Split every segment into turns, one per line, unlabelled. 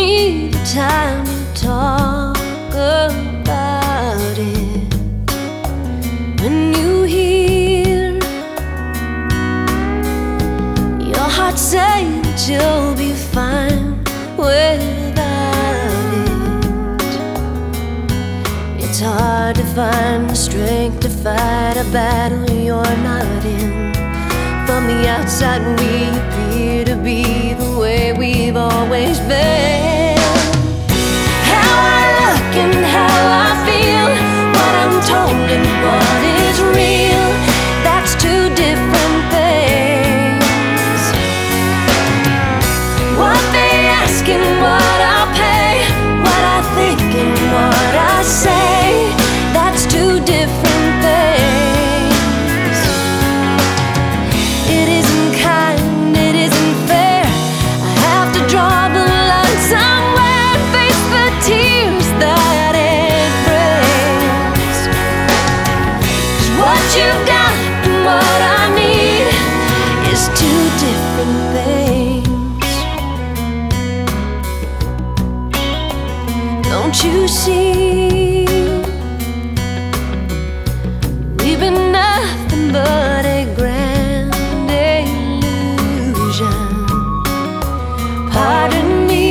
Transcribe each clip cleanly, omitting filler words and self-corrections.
need the time to talk about it. When you hear your heart say that you'll be fine without it, it's hard to find the strength to fight a battle you're not in. From the outside we appear to be the way we've always been. How I look and how I feel, what I'm told and what is real, that's two different things. What they ask and what I'll pay, what I think and what I say, that's two different things. It isn't kind, it isn't fair, I have to draw the line somewhere, face the tears that it brings. 'Cause what you've got and what I need is two different things. Don't you see, we've been nothing but a grand illusion. Pardon me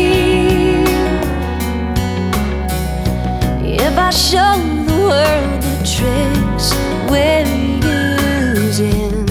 if I show the world the tricks we're using.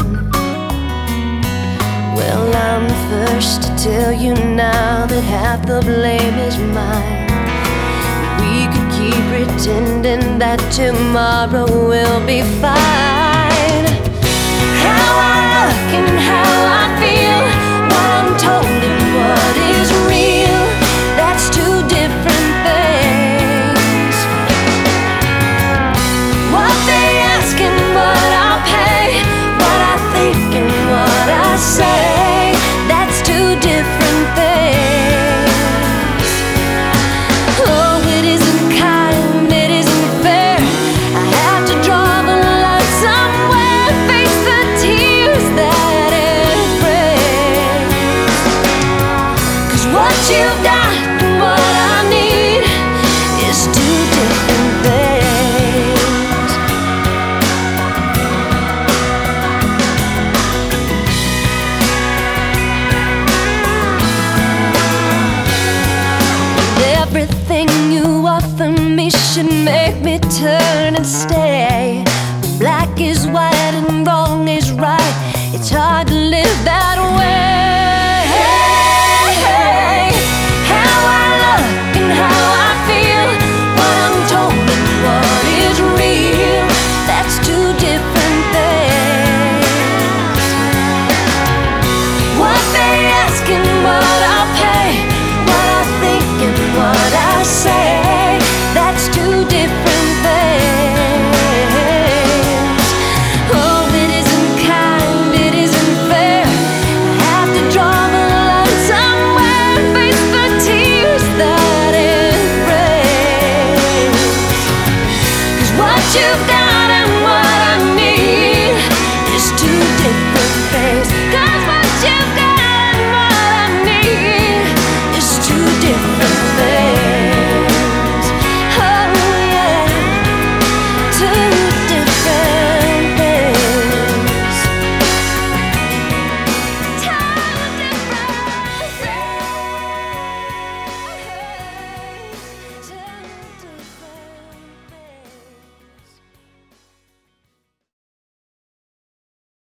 Well, I'm the first to tell you now that half the blame is mine. We could keep pretending that tomorrow will be fine. How I look and how I feel, what I'm told and what is real, that's two different things. What they ask and what I'll pay, what I think and what I say, that's two different things. Oh, it isn't kind, it isn't fair, I have to draw the line somewhere, face the tears that it brings. 'Cause what you've got and what I need is two different things. Everything you offer me should make me turn and stay.